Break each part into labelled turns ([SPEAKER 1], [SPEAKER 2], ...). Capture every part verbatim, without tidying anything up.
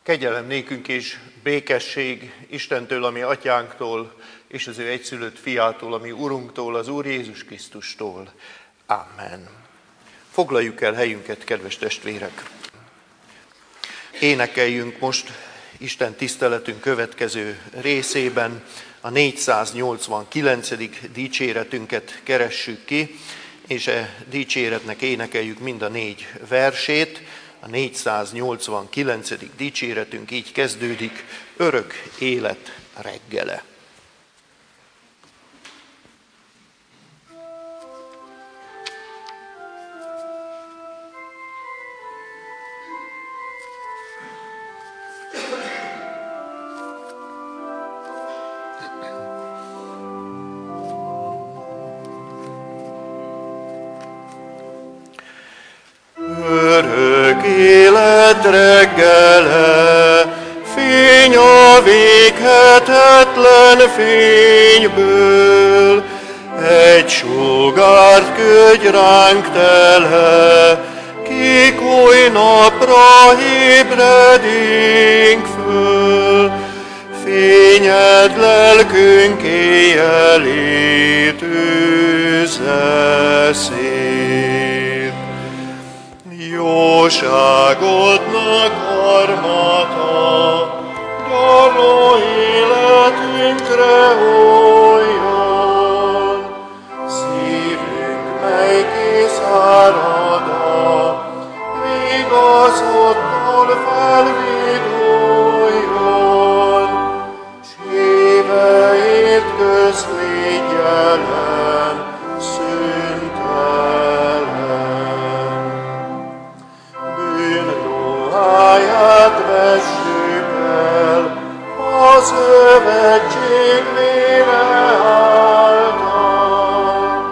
[SPEAKER 1] Kegyelem nékünk és békesség Istentől, ami atyánktól, és az ő egyszülött fiától, ami Urunktól, az Úr Jézus Krisztustól. Amen. Foglaljuk el helyünket, kedves testvérek! Énekeljünk most Isten tiszteletünk következő részében, a négyszáznyolcvankilencedik dicséretünket keressük ki, és e dicséretnek énekeljük mind a négy versét. A négyszáznyolcvankilencedik dicséretünk így kezdődik: örök élet reggele.
[SPEAKER 2] Reggele, fény a véghetetlen fényből, egy sugárt küldj ránk tele, kik oly napra ébredénk föl. Fényed lelkünk éjjelét űzze szép. Jóságodnak armata, gyarló életünkre oljon. Szívünk, mely kiszárada, vigaszodtól felviduljon, s híveért közlégyelen ruháját vessük el, a szövetség vére által.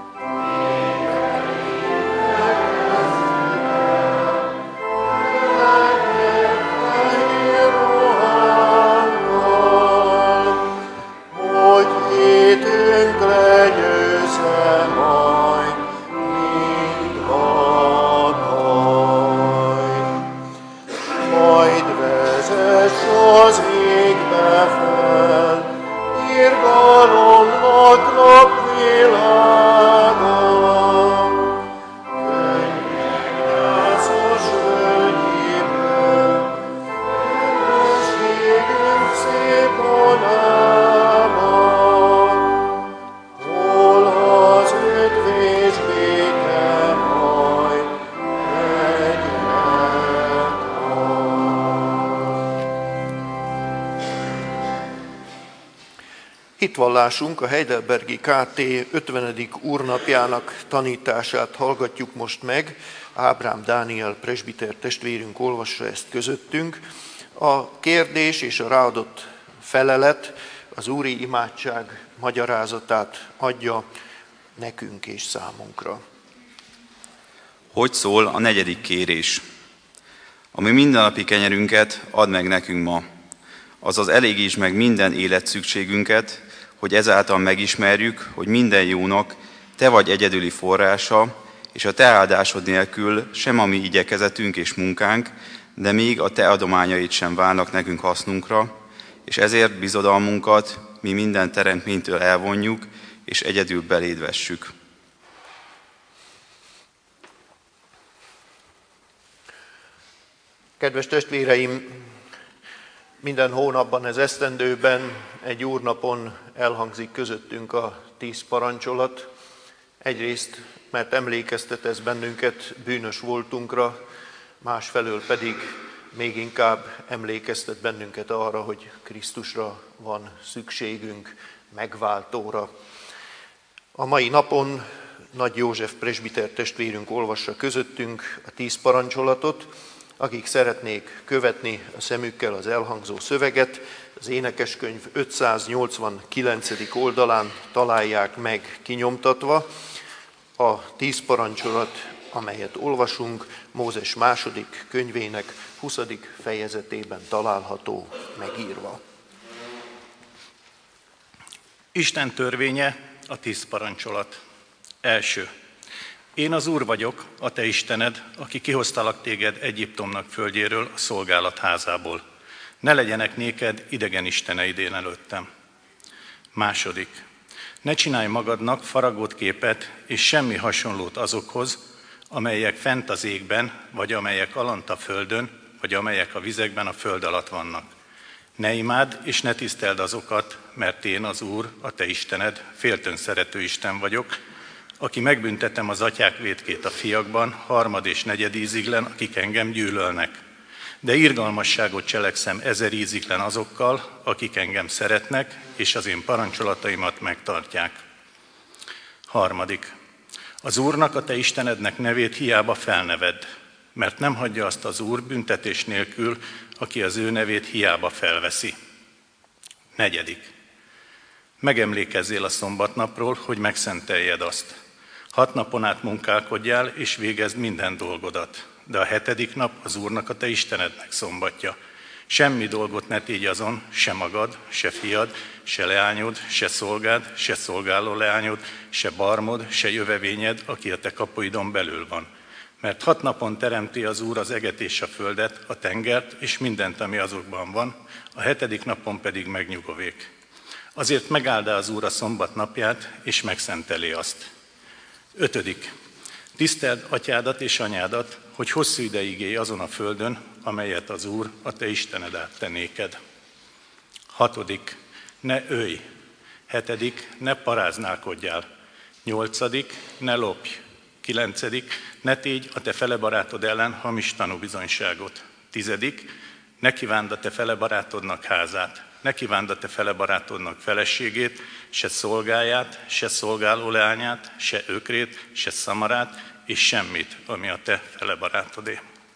[SPEAKER 2] Legyen ruhánkkal, hogy hitünk legyőzze majd mind a baj. Majd vezess az égbe fel, irgalomnak napvilága. Könnyek gyászos völgyéből, üdvösségünk szép vonában, hol az üdv és béke majd egyre.
[SPEAKER 1] Hitvallásunk a Heidelbergi ká té ötvenedik úrnapjának tanítását hallgatjuk most meg. Ábrám Dániel presbiter testvérünk olvassa ezt közöttünk. A kérdés és a ráadott felelet az úri imádság magyarázatát adja nekünk és számunkra.
[SPEAKER 3] Hogy szól a negyedik kérés? Ami mindennapi kenyerünket add meg nekünk ma, azaz elégítsd meg minden életszükségünket, hogy ezáltal megismerjük, hogy minden jónak te vagy egyedüli forrása, és a te áldásod nélkül sem a mi igyekezetünk és munkánk, de még a te adományaid sem válnak nekünk hasznunkra, és ezért bizodalmunkat mi minden teremtménytől elvonjuk, és egyedül beléd vessük.
[SPEAKER 1] Kedves testvéreim, minden hónapban, ez esztendőben, egy úrnapon elhangzik közöttünk a tíz parancsolat. Egyrészt, mert emlékeztet ez bennünket bűnös voltunkra, másfelől pedig még inkább emlékeztet bennünket arra, hogy Krisztusra van szükségünk, megváltóra. A mai napon Nagy József presbiter testvérünk olvassa közöttünk a tíz parancsolatot. Akik szeretnék követni a szemükkel az elhangzó szöveget, az énekeskönyv ötszáznyolcvankilencedik oldalán találják meg kinyomtatva. A tíz parancsolat, amelyet olvasunk, Mózes második könyvének huszadik fejezetében található megírva.
[SPEAKER 4] Isten törvénye, a tíz parancsolat. Első. Én az Úr vagyok, a te Istened, aki kihoztalak téged Egyiptomnak földjéről, a szolgálat házából. Ne legyenek néked idegen isteneid én előttem. Második. Ne csinálj magadnak faragott képet és semmi hasonlót azokhoz, amelyek fent az égben, vagy amelyek alant a földön, vagy amelyek a vizekben a föld alatt vannak. Ne imádd és ne tiszteld azokat, mert én az Úr, a te Istened, féltőn szerető Isten vagyok, aki megbüntetem az atyák vétkét a fiakban, harmad és negyed íziglen, akik engem gyűlölnek. De irgalmasságot cselekszem ezer íziglen azokkal, akik engem szeretnek, és az én parancsolataimat megtartják. Harmadik. Az Úrnak, a te Istenednek nevét hiába felnevedd, mert nem hagyja azt az Úr büntetés nélkül, aki az ő nevét hiába felveszi. Negyedik. Megemlékezzél a szombatnapról, hogy megszenteljed azt. Hat napon át munkálkodjál, és végezd minden dolgodat. De a hetedik nap az Úrnak, a te Istenednek szombatja. Semmi dolgot ne tégy azon, se magad, se fiad, se leányod, se szolgád, se szolgáló leányod, se barmod, se jövevényed, aki a te kapuidon belül van. Mert hat napon teremti az Úr az eget és a földet, a tengert, és mindent, ami azokban van, a hetedik napon pedig megnyugovék. Azért megáldá az Úr a szombat napját, és megszenteli azt. Ötödik. Tiszteld atyádat és anyádat, hogy hosszú ideig élj azon a földön, amelyet az Úr, a te Istened átte néked. Hatodik. Ne ölj. Hetedik. Ne paráználkodjál. Nyolcadik. Ne lopj. Kilencedik. Ne tégy a te fele barátod ellen hamis tanúbizonyságot. Tizedik. Ne kívánd a te fele barátodnak házát. Ne kívánd a te fele barátodnak feleségét, se szolgáját, se szolgáló leányát, se ökrét, se szamarát, és semmit, ami a te fele barátodé.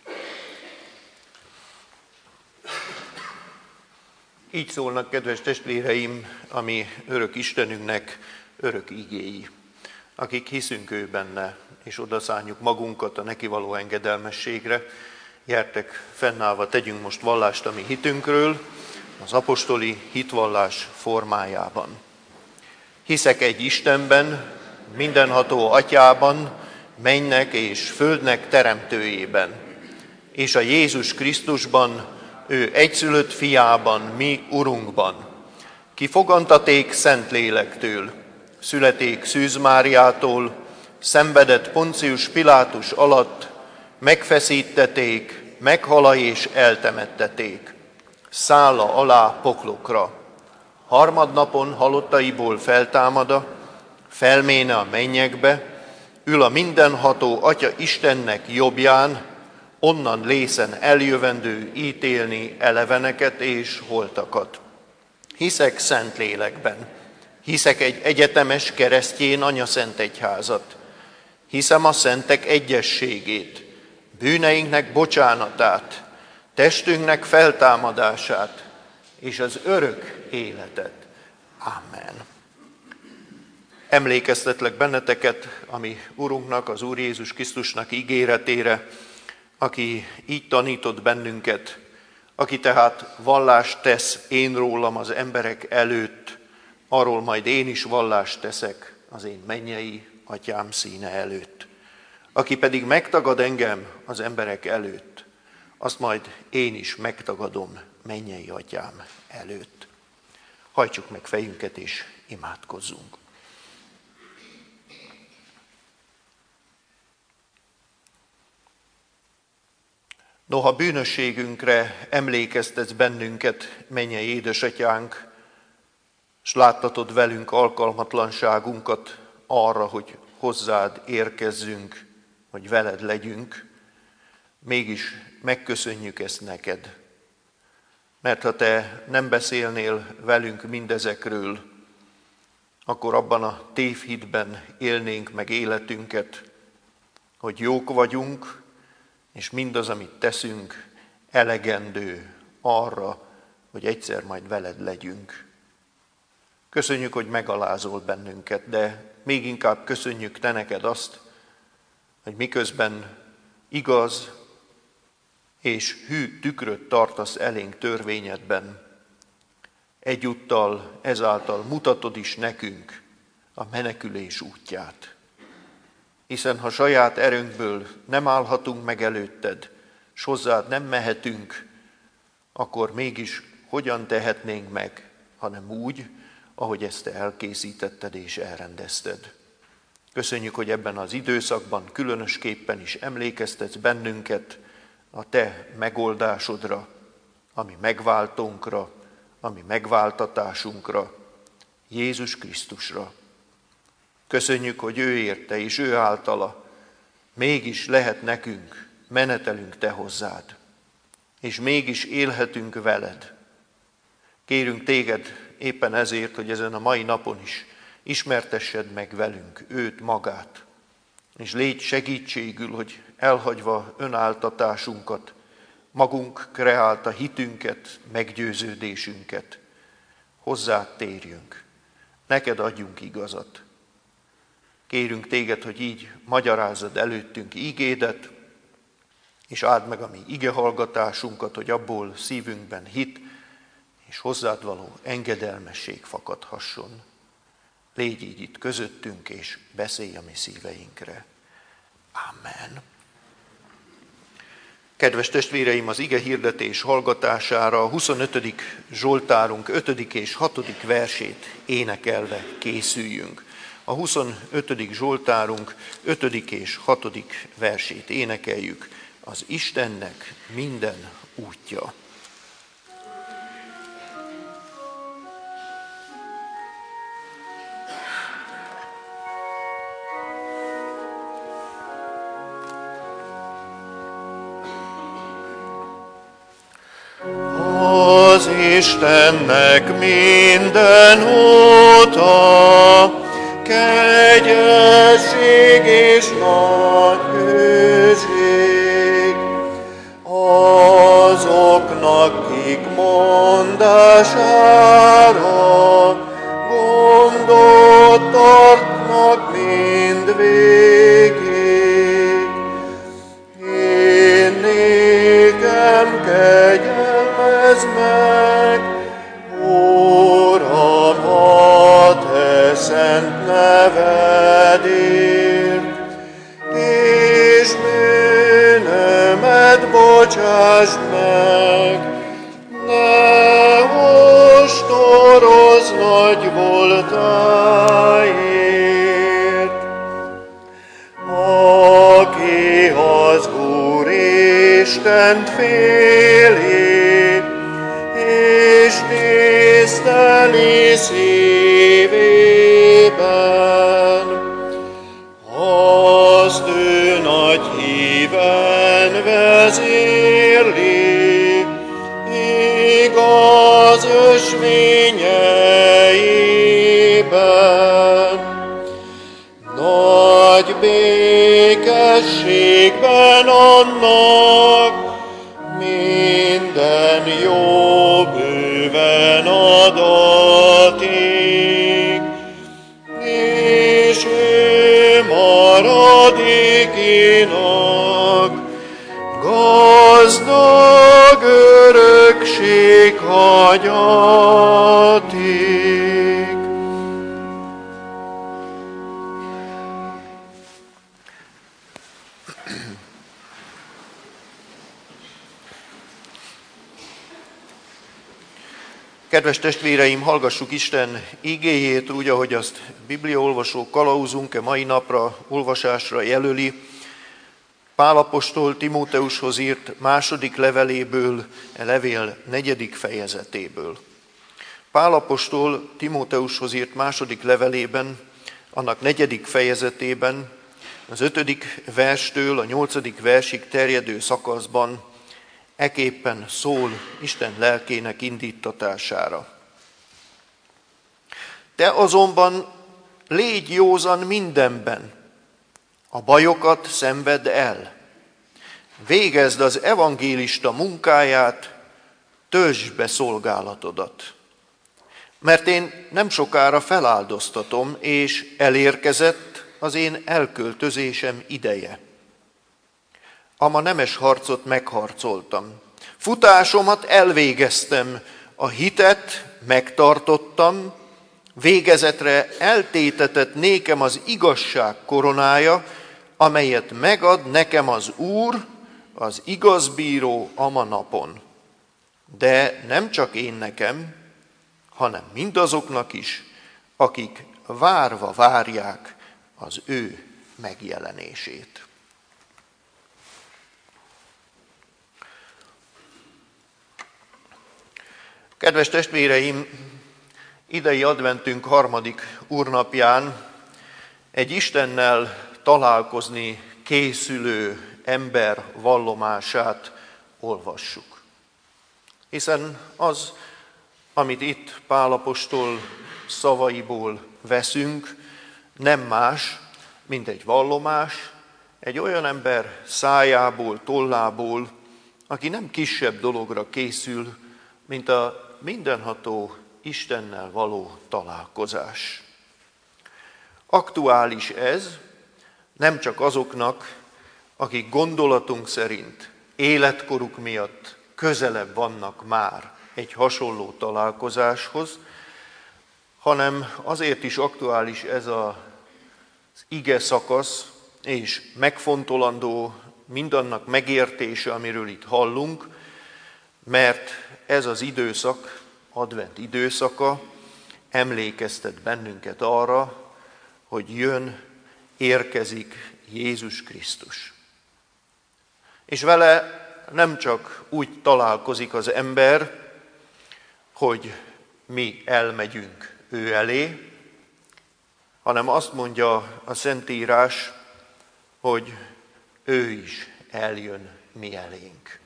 [SPEAKER 1] Így szólnak, kedves testvéreim, a mi örök Istenünknek örök igéi, akik hiszünk ő benne, és odaszánjuk magunkat a neki való engedelmességre. Gyertek, fennállva tegyünk most vallást a mi hitünkről, az apostoli hitvallás formájában. Hiszek egy Istenben, mindenható Atyában, mennynek és földnek teremtőjében, és a Jézus Krisztusban, ő egyszülött fiában, mi Urunkban, ki fogantaték Szentlélektől, születék Szűz Máriától, szenvedett Poncius Pilátus alatt, megfeszítették, meghala és eltemetteték, szálla alá poklokra. Harmadnapon halottaiból feltámada, felméne a mennyekbe, ül a mindenható Atya Istennek jobbján, onnan lészen eljövendő ítélni eleveneket és holtakat. Hiszek Szentlélekben, hiszek egy egyetemes keresztjén anyaszent egyházat, hiszem a szentek egyességét, bűneinknek bocsánatát, testünknek feltámadását és az örök életet. Amen. Emlékeztetlek benneteket a mi Urunknak, az Úr Jézus Krisztusnak ígéretére, aki így tanított bennünket, aki tehát vallást tesz én rólam az emberek előtt, arról majd én is vallást teszek az én mennyei Atyám színe előtt. Aki pedig megtagad engem az emberek előtt, azt majd én is megtagadom mennyei Atyám előtt. Hajtsuk meg fejünket és imádkozzunk. Noha bűnösségünkre emlékeztetsz bennünket, mennyei édesatyánk, s láttatod velünk alkalmatlanságunkat arra, hogy hozzád érkezzünk, hogy veled legyünk, mégis megköszönjük ezt neked. Mert ha te nem beszélnél velünk mindezekről, akkor abban a tévhitben élnénk meg életünket, hogy jók vagyunk, és mindaz, amit teszünk, elegendő arra, hogy egyszer majd veled legyünk. Köszönjük, hogy megalázol bennünket, de még inkább köszönjük te neked azt, hogy miközben igaz és hű tükröt tartasz elénk törvényedben, egyúttal ezáltal mutatod is nekünk a menekülés útját. hiszen ha saját erőnkből nem állhatunk meg előtted, s hozzád nem mehetünk, akkor mégis hogyan tehetnénk meg, hanem úgy, ahogy ezt te elkészítetted és elrendezted. Köszönjük, hogy ebben az időszakban különösképpen is emlékeztetsz bennünket a te megoldásodra, ami megváltónkra, ami megváltatásunkra, Jézus Krisztusra. Köszönjük, hogy ő érte és ő általa mégis lehet nekünk, menetelünk te hozzád, és mégis élhetünk veled. Kérünk téged éppen ezért, hogy ezen a mai napon is ismertessed meg velünk őt magát, és légy segítségül, hogy elhagyva önáltatásunkat, magunk kreálta hitünket, meggyőződésünket, hozzád térjünk, neked adjunk igazat. Kérünk téged, hogy így magyarázzad előttünk ígédet, és áld meg a mi igehallgatásunkat, hogy abból szívünkben hit és hozzád való engedelmesség fakadhasson. Légy így itt közöttünk, és beszélj a mi szíveinkre. Amen. Kedves testvéreim, az ige hirdetés hallgatására a huszonötödik Zsoltárunk ötödik és hatodik versét énekelve készüljünk. A huszonötödik Zsoltárunk ötödik és hatodik versét énekeljük. Az Istennek minden útja.
[SPEAKER 2] Az Istennek minden úta, kegyesség és nagy hűség, azoknak, kik mondására gondot tartnak mind végig. Én nékem kegyelmezz meg, Uram, a te szent nevedért, és bűnömet bocsásd meg, ne ostorozz nagy voltáért. Aki az Úristent féli, és tiszteli szívében, azt ő nagy híven vezérli, igaz ösvényeiben. Nagy békességben annak minden jó bőven adatik, és ő maradikinak gazdag örökség hagyatik.
[SPEAKER 1] Kedves testvéreim, hallgassuk Isten igéjét úgy, ahogy azt bibliaolvasó kalauzunk-e mai napra olvasásra jelöli. Pál apostol Timóteushoz írt második leveléből, e levél negyedik fejezetéből. Pál apostol Timóteushoz írt második levelében, annak negyedik fejezetében, az ötödik verstől a nyolcadik versig terjedő szakaszban eképpen szól Isten lelkének indítatására. Te azonban légy józan mindenben, a bajokat szenvedd el, végezd az evangélista munkáját, töltsd be szolgálatodat. Mert én nem sokára feláldoztatom, és elérkezett az én elköltözésem ideje. Ama nemes harcot megharcoltam, futásomat elvégeztem, a hitet megtartottam, végezetre eltétetett nékem az igazság koronája, amelyet megad nekem az Úr, az igaz bíró ama napon. De nem csak én nekem, hanem mindazoknak is, akik várva várják az ő megjelenését. Kedves testvéreim, idei adventünk harmadik úrnapján egy Istennel találkozni készülő ember vallomását olvassuk. Hiszen az, amit itt Pál apostol szavaiból veszünk, nem más, mint egy vallomás, egy olyan ember szájából, tollából, aki nem kisebb dologra készül, mint a mindenható Istennel való találkozás. Aktuális ez nem csak azoknak, akik gondolatunk szerint életkoruk miatt közelebb vannak már egy hasonló találkozáshoz, hanem azért is aktuális ez az ige szakasz, és megfontolandó mindannak megértése, amiről itt hallunk, mert ez az időszak, advent időszaka emlékeztet bennünket arra, hogy jön, érkezik Jézus Krisztus. És vele nem csak úgy találkozik az ember, hogy mi elmegyünk ő elé, hanem azt mondja a Szentírás, hogy ő is eljön mi elénk.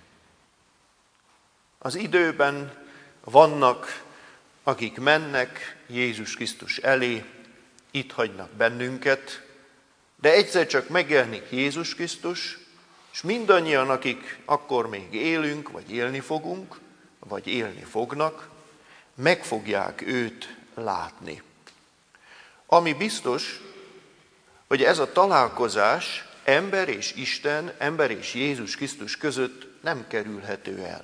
[SPEAKER 1] Az időben vannak, akik mennek Jézus Krisztus elé, itt hagynak bennünket, de egyszer csak megjelenik Jézus Krisztus, és mindannyian, akik akkor még élünk, vagy élni fogunk, vagy élni fognak, meg fogják őt látni. Ami biztos, hogy ez a találkozás ember és Isten, ember és Jézus Krisztus között nem kerülhető el.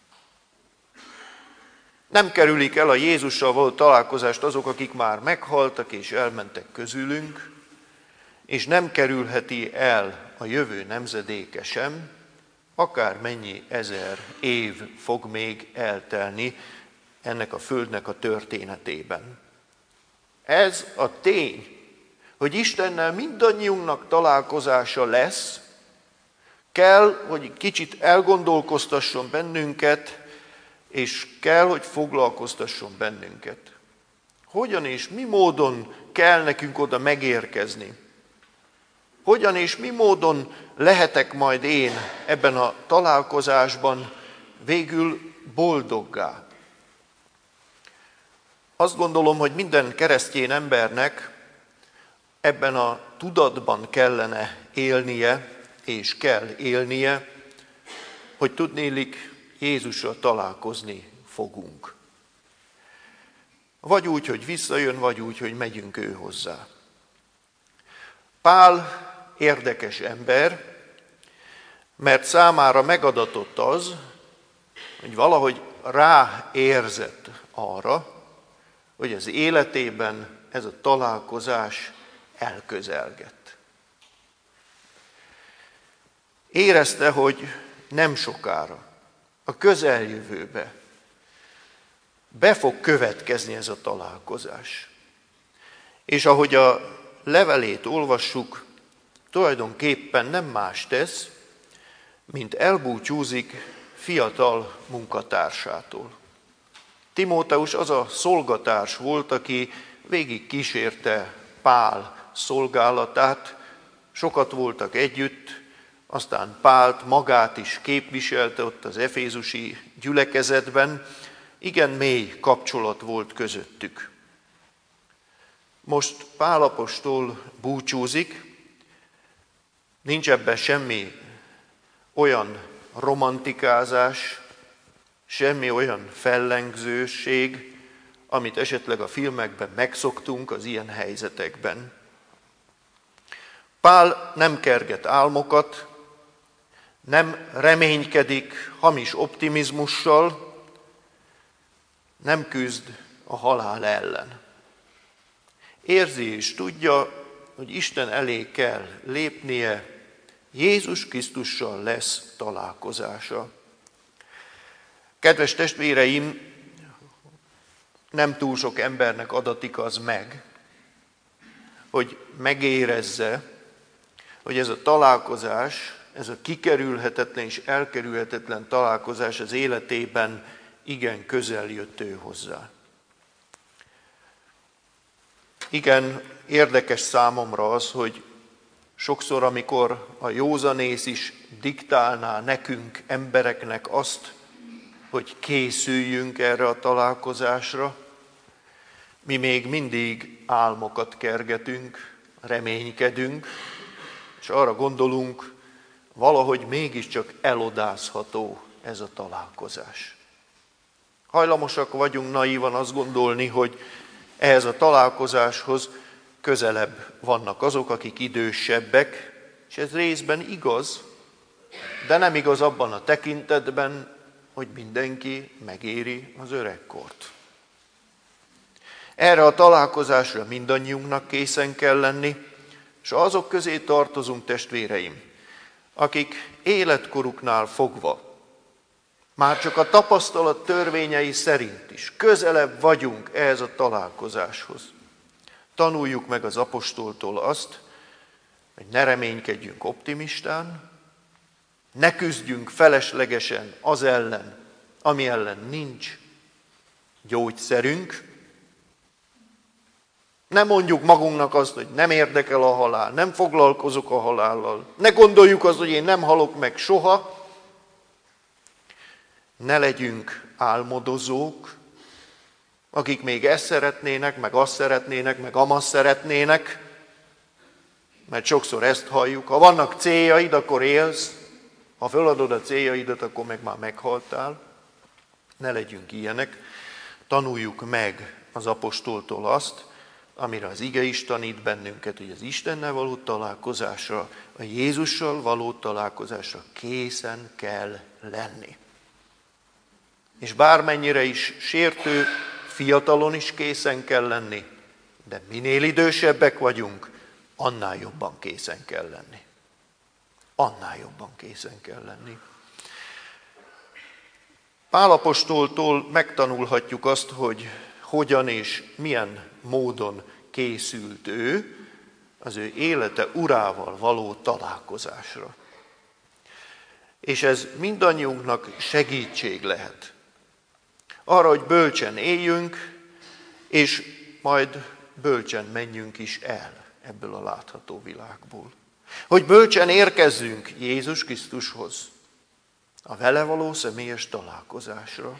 [SPEAKER 1] Nem kerülik el a Jézussal való találkozást azok, akik már meghaltak és elmentek közülünk, és nem kerülheti el a jövő nemzedéke sem, akármennyi ezer év fog még eltelni ennek a földnek a történetében. Ez a tény, hogy Istennel mindannyiunknak találkozása lesz, kell, hogy kicsit elgondolkoztasson bennünket, és kell, hogy foglalkoztasson bennünket. Hogyan és mi módon kell nekünk oda megérkezni? Hogyan és mi módon lehetek majd én ebben a találkozásban végül boldoggá? Azt gondolom, hogy minden keresztény embernek ebben a tudatban kellene élnie, és kell élnie, hogy tudnélik, Jézussal találkozni fogunk. Vagy úgy, hogy visszajön, vagy úgy, hogy megyünk ő hozzá. Pál érdekes ember, mert számára megadatott az, hogy valahogy ráérzett arra, hogy az életében ez a találkozás elközelgett. Érezte, hogy nem sokára, a közeljövőbe be fog következni ez a találkozás. És ahogy a levelét olvassuk, tulajdonképpen nem más tesz, mint elbúcsúzik fiatal munkatársától. Timóteus az a szolgatárs volt, aki végig kísérte Pál szolgálatát, sokat voltak együtt, aztán Pált magát is képviselte ott az efézusi gyülekezetben, igen mély kapcsolat volt közöttük. Most Pál apostol búcsúzik, nincs ebben semmi olyan romantikázás, semmi olyan fellengzőség, amit esetleg a filmekben megszoktunk az ilyen helyzetekben. Pál nem kerget álmokat, nem reménykedik hamis optimizmussal, nem küzd a halál ellen. Érzi és tudja, hogy Isten elé kell lépnie, Jézus Krisztussal lesz találkozása. Kedves testvéreim, nem túl sok embernek adatik az meg, hogy megérezze, hogy ez a találkozás, ez a kikerülhetetlen és elkerülhetetlen találkozás az életében igen közel jött ő hozzá. Igen, érdekes számomra az, hogy sokszor, amikor a józanész is diktálná nekünk, embereknek azt, hogy készüljünk erre a találkozásra, mi még mindig álmokat kergetünk, reménykedünk, és arra gondolunk, valahogy mégiscsak elodázható ez a találkozás. Hajlamosak vagyunk naívan azt gondolni, hogy ehhez a találkozáshoz közelebb vannak azok, akik idősebbek, és ez részben igaz, de nem igaz abban a tekintetben, hogy mindenki megéri az öregkort. Erre a találkozásra mindannyiunknak készen kell lenni, és azok közé tartozunk, testvéreim, akik életkoruknál fogva, már csak a tapasztalat törvényei szerint is közelebb vagyunk ehhez a találkozáshoz. Tanuljuk meg az apostoltól azt, hogy ne reménykedjünk optimistán, ne küzdjünk feleslegesen az ellen, ami ellen nincs gyógyszerünk. Ne mondjuk magunknak azt, hogy nem érdekel a halál, nem foglalkozok a halállal. Ne gondoljuk azt, hogy én nem halok meg soha. Ne legyünk álmodozók, akik még ezt szeretnének, meg azt szeretnének, meg amazt szeretnének, mert sokszor ezt halljuk. Ha vannak céljaid, akkor élsz, ha feladod a céljaidat, akkor meg már meghaltál. Ne legyünk ilyenek, tanuljuk meg az apostoltól azt, amire az ige is tanít bennünket, hogy az Istennel való találkozásra, a Jézussal való találkozásra készen kell lenni. És bármennyire is sértő, fiatalon is készen kell lenni, de minél idősebbek vagyunk, annál jobban készen kell lenni. Annál jobban készen kell lenni. Pál apostoltól megtanulhatjuk azt, hogy hogyan és milyen módon készült ő az ő élete urával való találkozásra. És ez mindannyiunknak segítség lehet. Arra, hogy bölcsen éljünk, és majd bölcsen menjünk is el ebből a látható világból. Hogy bölcsen érkezzünk Jézus Krisztushoz, a vele való személyes találkozásra.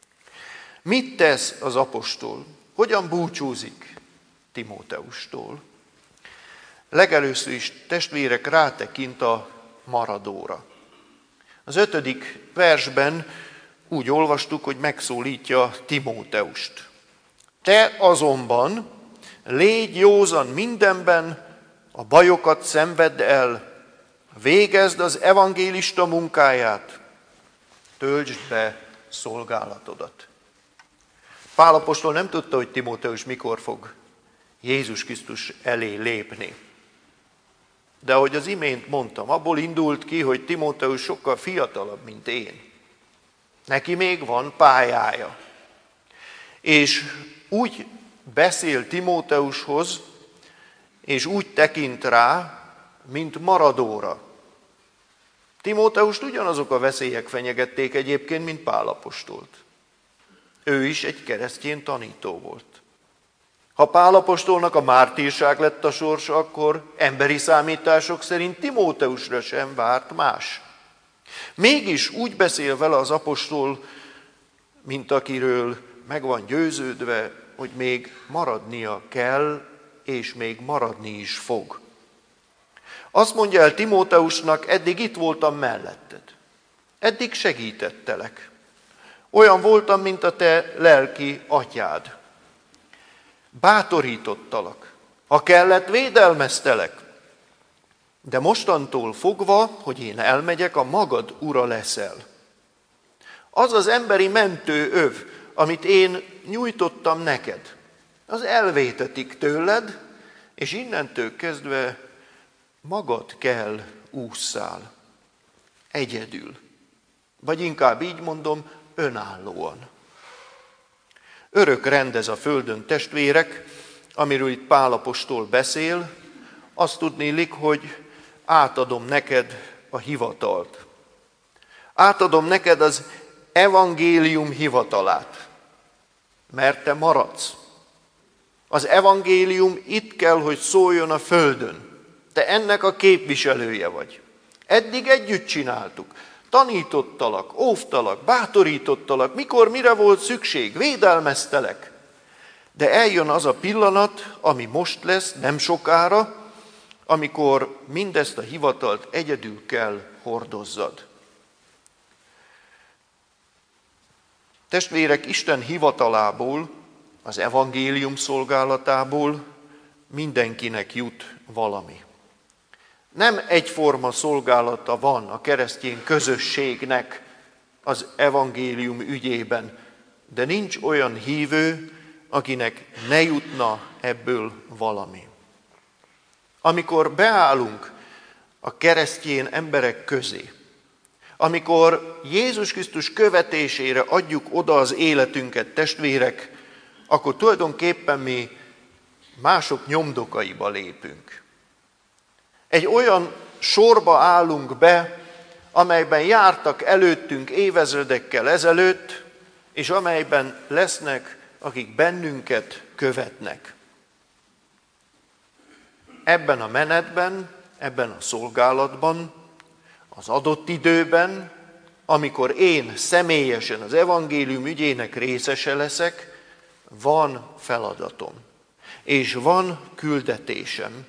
[SPEAKER 1] Mit tesz az apostol? Hogyan búcsúzik Timóteustól? Legelőször is, testvérek, rátekint a maradóra. Az ötödik versben úgy olvastuk, hogy megszólítja Timóteust. Te azonban légy józan mindenben, a bajokat szenvedd el, végezd az evangélista munkáját, töltsd be szolgálatodat. Pál apostol nem tudta, hogy Timóteus mikor fog Jézus Krisztus elé lépni. De ahogy az imént mondtam, abból indult ki, hogy Timóteus sokkal fiatalabb, mint én. Neki még van pályája. És úgy beszél Timóteushoz, és úgy tekint rá, mint maradóra. Timóteust ugyanazok a veszélyek fenyegették egyébként, mint Pál apostolt. Ő is egy keresztény tanító volt. Ha Pál apostolnak a mártírság lett a sorsa, akkor emberi számítások szerint Timóteusra sem várt más. Mégis úgy beszél vele az apostol, mint akiről meg van győződve, hogy még maradnia kell, és még maradni is fog. Azt mondja el Timóteusnak, eddig itt voltam melletted. Eddig segítettelek. Olyan voltam, mint a te lelki atyád. Bátorítottalak. Ha kellett, védelmeztelek. De mostantól fogva, hogy én elmegyek, a magad ura leszel. Az az emberi mentő öv, amit én nyújtottam neked, az elvétetik tőled, és innentől kezdve magad kell ússzál, egyedül. Vagy inkább így mondom, önállóan. Örök rend ez a földön, testvérek, amiről itt Pál apostol beszél, azt tudnélik, hogy átadom neked a hivatalt. Átadom neked az evangélium hivatalát, mert te maradsz. Az evangélium itt kell, hogy szóljon a földön. Te ennek a képviselője vagy. Eddig együtt csináltuk. Tanítottalak, óvtalak, bátorítottalak, mikor mire volt szükség, védelmeztelek. De eljön az a pillanat, ami most lesz, nem sokára, amikor mindezt a hivatalt egyedül kell hordozzad. Testvérek, Isten hivatalából, az evangélium szolgálatából mindenkinek jut valami. Nem egyforma szolgálata van a keresztény közösségnek az evangélium ügyében, de nincs olyan hívő, akinek ne jutna ebből valami. Amikor beállunk a keresztény emberek közé, amikor Jézus Krisztus követésére adjuk oda az életünket, testvérek, akkor tulajdonképpen mi mások nyomdokaiba lépünk. Egy olyan sorba állunk be, amelyben jártak előttünk évezredekkel ezelőtt, és amelyben lesznek, akik bennünket követnek. Ebben a menetben, ebben a szolgálatban, az adott időben, amikor én személyesen az evangélium ügyének részese leszek, van feladatom, és van küldetésem.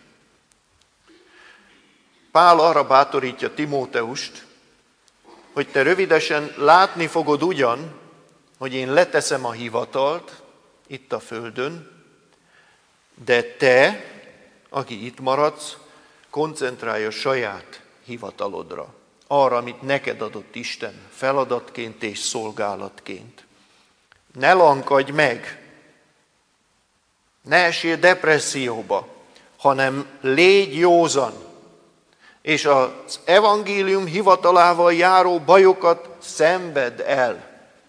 [SPEAKER 1] Pál arra bátorítja Timóteust, hogy te rövidesen látni fogod ugyan, hogy én leteszem a hivatalt itt a földön, de te, aki itt maradsz, koncentrálj a saját hivatalodra, arra, amit neked adott Isten feladatként és szolgálatként. Ne lankadj meg, ne esél depresszióba, hanem légy józan, és az evangélium hivatalával járó bajokat szenvedd el.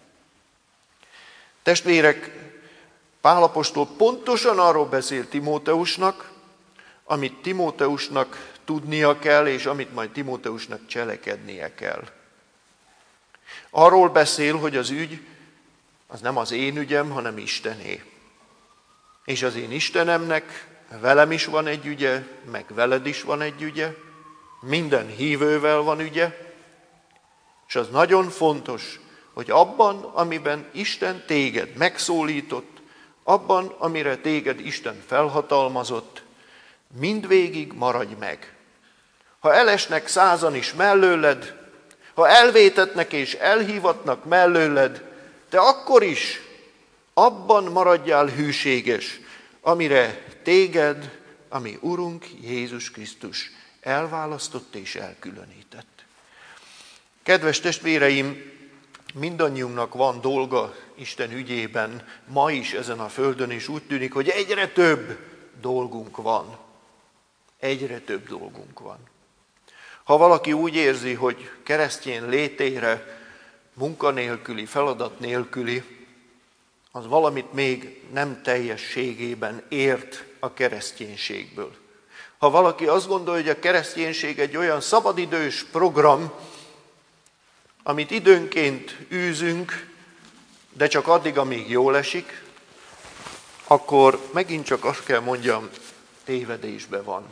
[SPEAKER 1] Testvérek, Pál apostol pontosan arról beszél Timóteusnak, amit Timóteusnak tudnia kell, és amit majd Timóteusnak cselekednie kell. Arról beszél, hogy az ügy az nem az én ügyem, hanem Istené. És az én Istenemnek velem is van egy ügye, meg veled is van egy ügye, minden hívővel van ügye, és az nagyon fontos, hogy abban, amiben Isten téged megszólított, abban, amire téged Isten felhatalmazott, mindvégig maradj meg. Ha elesnek százan is mellőled, ha elvétetnek és elhívatnak mellőled, te akkor is abban maradjál hűséges, amire téged, ami Urunk Jézus Krisztus elválasztott és elkülönített. Kedves testvéreim, mindannyiunknak van dolga Isten ügyében, ma is ezen a földön, és úgy tűnik, hogy egyre több dolgunk van. Egyre több dolgunk van. Ha valaki úgy érzi, hogy keresztény létére munkanélküli, feladat nélküli, az valamit még nem teljességében ért a kereszténységből. Ha valaki azt gondolja, hogy a kereszténység egy olyan szabadidős program, amit időnként űzünk, de csak addig, amíg jól esik, akkor megint csak azt kell mondjam, tévedésbe van.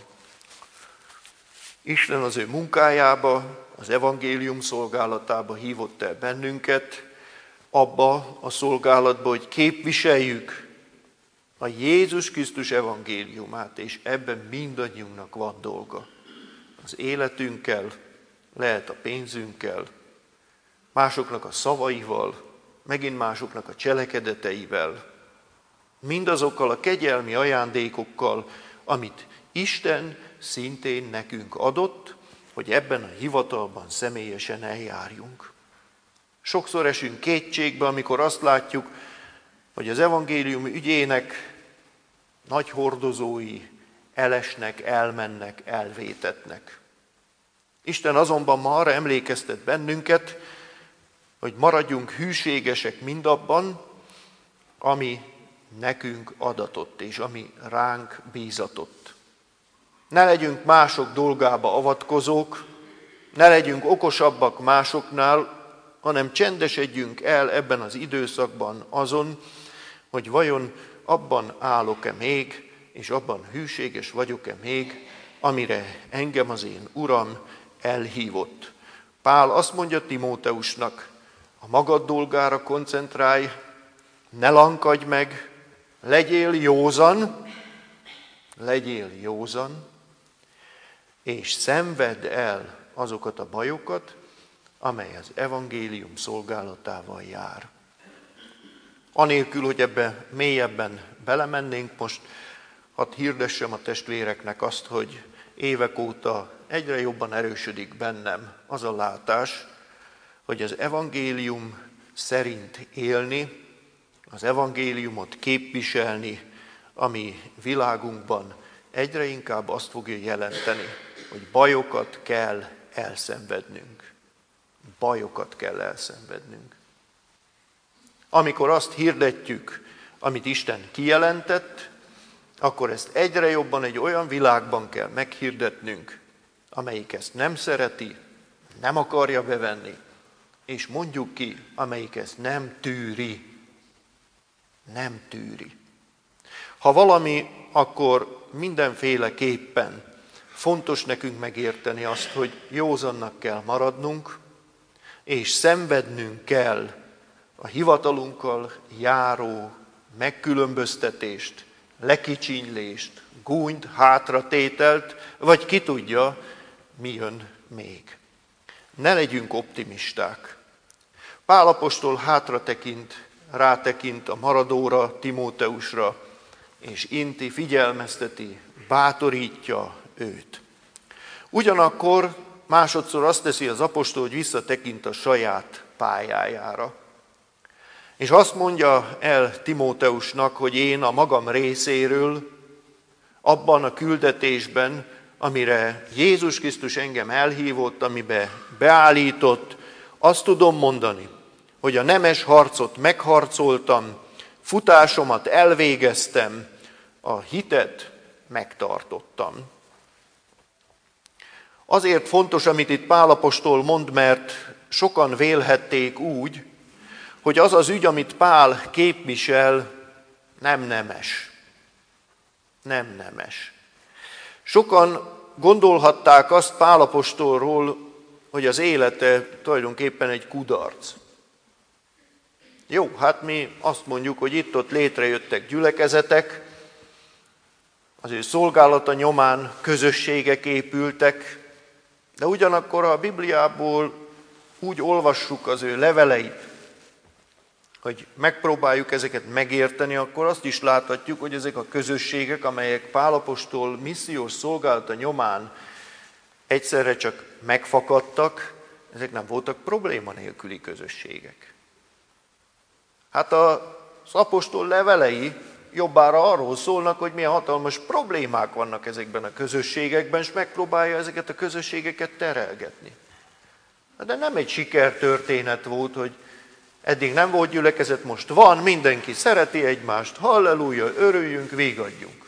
[SPEAKER 1] Isten az ő munkájába, az evangélium szolgálatába hívott el bennünket, abba a szolgálatba, hogy képviseljük a Jézus Krisztus evangéliumát, és ebben mindannyiunknak van dolga. Az életünkkel, lehet a pénzünkkel, másoknak a szavaival, megint másoknak a cselekedeteivel, mindazokkal a kegyelmi ajándékokkal, amit Isten szintén nekünk adott, hogy ebben a hivatalban személyesen eljárjunk. Sokszor esünk kétségbe, amikor azt látjuk, hogy az evangélium ügyének nagy hordozói elesnek, elmennek, elvétetnek. Isten azonban ma arra emlékeztet bennünket, hogy maradjunk hűségesek mindabban, ami nekünk adatott, és ami ránk bízatott. Ne legyünk mások dolgába avatkozók, ne legyünk okosabbak másoknál, hanem csendesedjünk el ebben az időszakban azon, hogy vajon abban állok-e még, és abban hűséges vagyok-e még, amire engem az én Uram elhívott. Pál azt mondja Timóteusnak, a magad dolgára koncentrálj, ne lankadj meg, legyél józan, legyél józan, és szenvedd el azokat a bajokat, amely az evangélium szolgálatával jár. Anélkül, hogy ebbe mélyebben belemennénk, most hadd hirdessem a testvéreknek azt, hogy évek óta egyre jobban erősödik bennem az a látás, hogy az evangélium szerint élni, az evangéliumot képviselni, ami világunkban egyre inkább azt fogja jelenteni, hogy bajokat kell elszenvednünk. Bajokat kell elszenvednünk. Amikor azt hirdetjük, amit Isten kijelentett, akkor ezt egyre jobban egy olyan világban kell meghirdetnünk, amelyik ezt nem szereti, nem akarja bevenni, és mondjuk ki, amelyik ezt nem tűri. Nem tűri. Ha valami, akkor mindenféleképpen fontos nekünk megérteni azt, hogy józannak kell maradnunk, és szenvednünk kell a hivatalunkkal járó megkülönböztetést, lekicsinylést, gúnyt, hátratételt, vagy ki tudja, mi jön még. Ne legyünk optimisták. Pál apostol hátratekint, rátekint a maradóra, Timóteusra, és inti, figyelmezteti, bátorítja őt. Ugyanakkor másodszor azt teszi az apostol, hogy visszatekint a saját pályájára. És azt mondja el Timóteusnak, hogy én a magam részéről, abban a küldetésben, amire Jézus Krisztus engem elhívott, amibe beállított, azt tudom mondani, hogy a nemes harcot megharcoltam, futásomat elvégeztem, a hitet megtartottam. Azért fontos, amit itt Pál apostol mond, mert sokan vélhették úgy, hogy az az ügy, amit Pál képvisel, nem nemes. Nem nemes. Sokan gondolhatták azt Pál apostolról, hogy az élete tulajdonképpen egy kudarc. Jó, hát mi azt mondjuk, hogy itt-ott létrejöttek gyülekezetek, az ő szolgálata nyomán közösségek épültek, de ugyanakkor a Bibliából úgy olvassuk az ő leveleit, hogy megpróbáljuk ezeket megérteni, akkor azt is láthatjuk, hogy ezek a közösségek, amelyek Pál apostol missziós szolgálata nyomán egyszerre csak megfakadtak, ezek nem voltak probléma nélküli közösségek. Hát az apostol levelei jobbára arról szólnak, hogy milyen hatalmas problémák vannak ezekben a közösségekben, és megpróbálja ezeket a közösségeket terelgetni. De nem egy sikertörténet volt, hogy eddig nem volt gyülekezet, most van, mindenki szereti egymást, halleluja, örüljünk, végadjunk.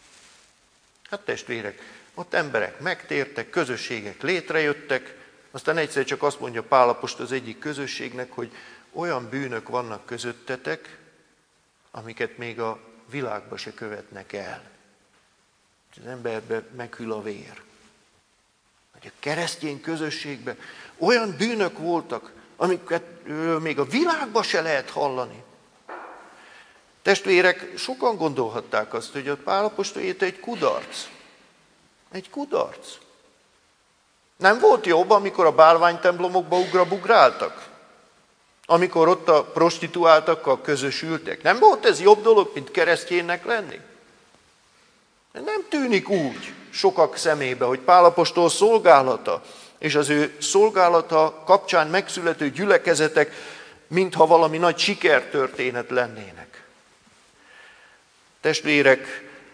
[SPEAKER 1] Hát testvérek, ott emberek megtértek, közösségek létrejöttek, aztán egyszer csak azt mondja Pál apostol az egyik közösségnek, hogy olyan bűnök vannak közöttetek, amiket még a világba se követnek el. Az emberbe meghűl a vér. Hogy a keresztény közösségben olyan bűnök voltak, amiket még a világba se lehet hallani. Testvérek, sokan gondolhatták azt, hogy a Pál apostol éte egy kudarc. Egy kudarc. Nem volt jobb, amikor a bálványtemplomokba ugrabugráltak? Amikor ott a prostituáltakkal közösültek? Nem volt ez jobb dolog, mint kereszténynek lenni? Nem tűnik úgy sokak szemébe, hogy Pál apostol szolgálata és az ő szolgálata kapcsán megszülető gyülekezetek, mintha valami nagy sikertörténet lennének. Testvérek,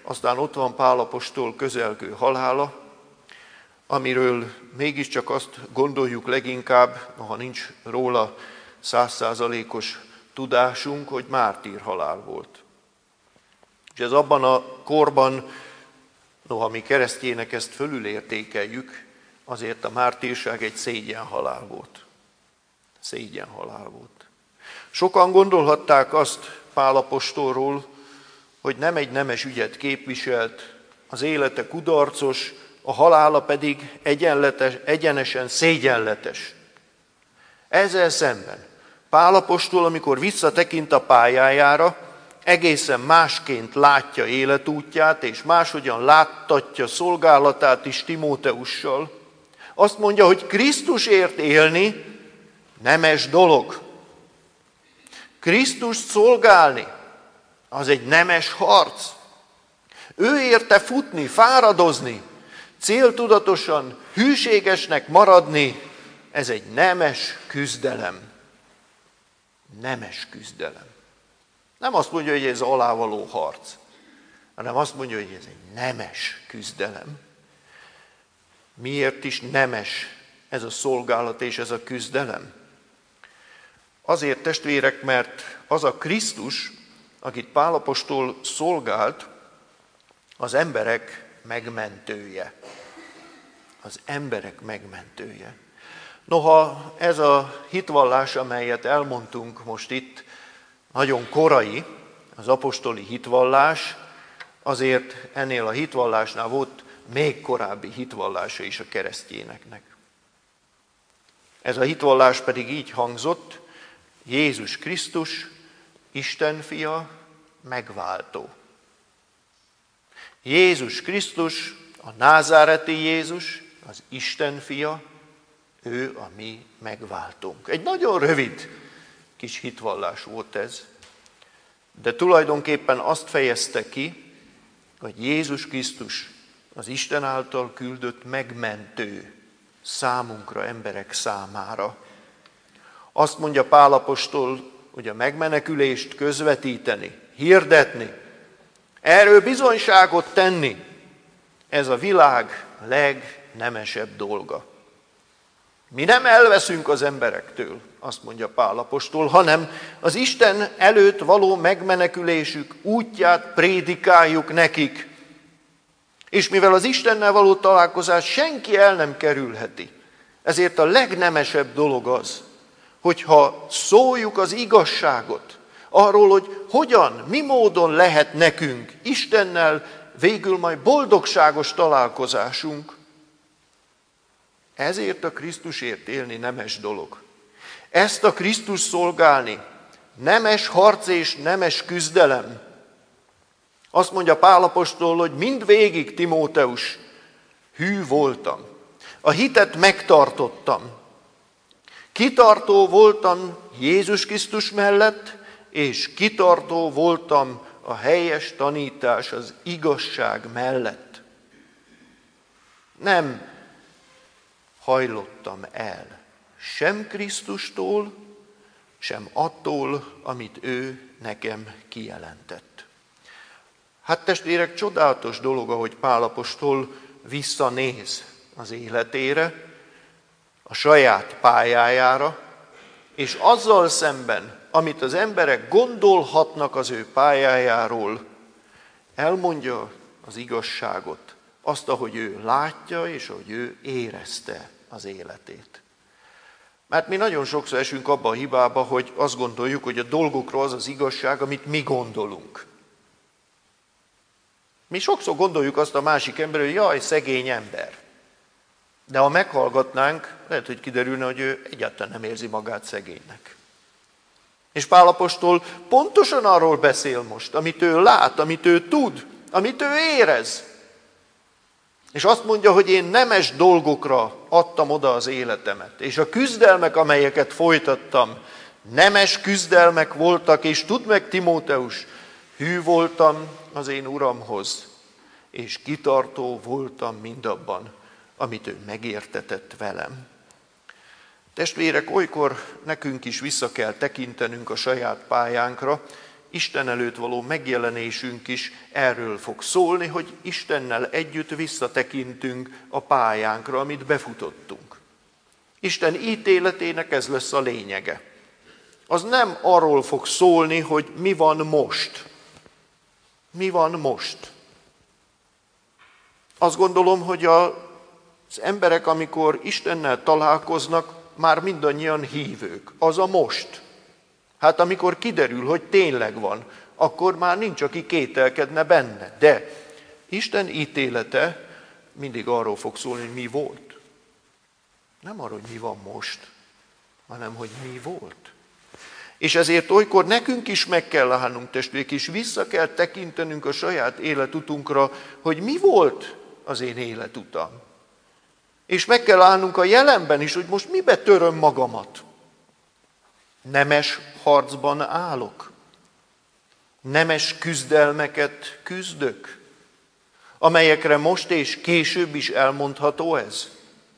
[SPEAKER 1] aztán ott van Pál apostol közelgő halála, amiről mégiscsak azt gondoljuk leginkább, ha nincs róla százszázalékos tudásunk, hogy mártír halál volt. És ez abban a korban, noha mi keresztjének ezt fölülértékeljük, azért a mártírság egy szégyenhalál volt. Szégyenhalál volt. Sokan gondolhatták azt Pál apostolról, hogy nem egy nemes ügyet képviselt, az élete kudarcos, a halála pedig egyenletes, egyenesen szégyenletes. Ezzel szemben Pál apostol, amikor visszatekint a pályájára, egészen másként látja életútját, és máshogyan láttatja szolgálatát is Timóteussal. Azt mondja, hogy Krisztusért élni nemes dolog. Krisztust szolgálni, az egy nemes harc. Ő érte futni, fáradozni, céltudatosan, hűségesnek maradni, ez egy nemes küzdelem. Nemes küzdelem. Nem azt mondja, hogy ez alávaló harc, hanem azt mondja, hogy ez egy nemes küzdelem. Miért is nemes ez a szolgálat és ez a küzdelem? Azért, testvérek, mert az a Krisztus, akit Pál apostol szolgált, az emberek megmentője. Az emberek megmentője. Noha ez a hitvallás, amelyet elmondtunk most itt, nagyon korai, az apostoli hitvallás, azért ennél a hitvallásnál volt még korábbi hitvallása is a keresztjéneknek. Ez a hitvallás pedig így hangzott: Jézus Krisztus, Isten fia, megváltó. Jézus Krisztus, a názáreti Jézus, az Isten fia, ő a mi megváltónk. Egy nagyon rövid kis hitvallás volt ez, de tulajdonképpen azt fejezte ki, hogy Jézus Krisztus az Isten által küldött megmentő számunkra, emberek számára. Azt mondja Pál apostol, hogy a megmenekülést közvetíteni, hirdetni, erről bizonyságot tenni, ez a világ legnemesebb dolga. Mi nem elveszünk az emberektől, azt mondja Pál apostol, hanem az Isten előtt való megmenekülésük útját prédikáljuk nekik. És mivel az Istennel való találkozás senki el nem kerülheti, ezért a legnemesebb dolog az, hogyha szóljuk az igazságot, arról, hogy hogyan, mi módon lehet nekünk Istennel végül majd boldogságos találkozásunk. Ezért a Krisztusért élni nemes dolog. Ezt a Krisztus szolgálni nemes harc és nemes küzdelem. Azt mondja Pál apostol, hogy mindvégig, Timóteus, hű voltam. A hitet megtartottam. Kitartó voltam Jézus Krisztus mellett, és kitartó voltam a helyes tanítás, az igazság mellett. Nem hajlottam el sem Krisztustól, sem attól, amit ő nekem kijelentett. Hát testvérek, csodálatos dolog, ahogy Pál apostol visszanéz az életére, a saját pályájára, és azzal szemben, amit az emberek gondolhatnak az ő pályájáról, elmondja az igazságot, azt, ahogy ő látja, és ahogy ő érezte az életét. Mert mi nagyon sokszor esünk abba a hibába, hogy azt gondoljuk, hogy a dolgokról az az igazság, amit mi gondolunk. Mi sokszor gondoljuk azt a másik emberről, hogy jaj, szegény ember. De ha meghallgatnánk, lehet, hogy kiderülne, hogy ő egyáltalán nem érzi magát szegénynek. És Pál apostol pontosan arról beszél most, amit ő lát, amit ő tud, amit ő érez. És azt mondja, hogy én nemes dolgokra adtam oda az életemet. És a küzdelmek, amelyeket folytattam, nemes küzdelmek voltak, és tudd meg, Timóteus, hű voltam az én Uramhoz, és kitartó voltam mindabban, amit ő megértetett velem. Testvérek, olykor nekünk is vissza kell tekintenünk a saját pályánkra, Isten előtt való megjelenésünk is erről fog szólni, hogy Istennel együtt visszatekintünk a pályánkra, amit befutottunk. Isten ítéletének ez lesz a lényege. Az nem arról fog szólni, hogy mi van most. Mi van most? Azt gondolom, hogy az emberek, amikor Istennel találkoznak, már mindannyian hívők. Az a most. Hát amikor kiderül, hogy tényleg van, akkor már nincs, aki kételkedne benne. De Isten ítélete mindig arról fog szólni, hogy mi volt. Nem arról, hogy mi van most, hanem hogy mi volt. És ezért olykor nekünk is meg kell állnunk, testvérek, és vissza kell tekintenünk a saját életutunkra, hogy mi volt az én életutam. És meg kell állnunk a jelenben is, hogy most mibe töröm magamat. Nemes harcban állok. Nemes küzdelmeket küzdök, amelyekre most és később is elmondható ez.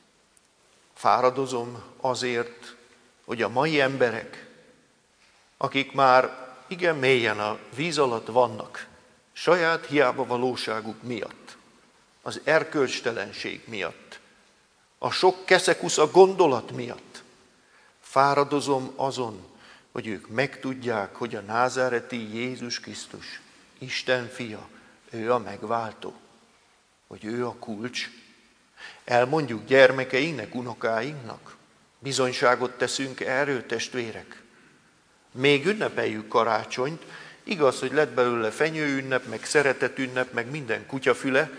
[SPEAKER 1] Fáradozom azért, hogy a mai emberek, akik már igen mélyen a víz alatt vannak, saját hiába valóságuk miatt, az erkölcstelenség miatt, a sok keszekusza gondolat miatt, fáradozom azon, hogy ők megtudják, hogy a názáreti Jézus Krisztus, Isten fia, ő a megváltó, hogy ő a kulcs. Elmondjuk gyermekeinknek, unokáinknak, bizonyságot teszünk erről, testvérek. Még ünnepeljük karácsonyt, igaz, hogy lett belőle fenyőünnep, meg szeretetünnep, meg minden kutyafüle,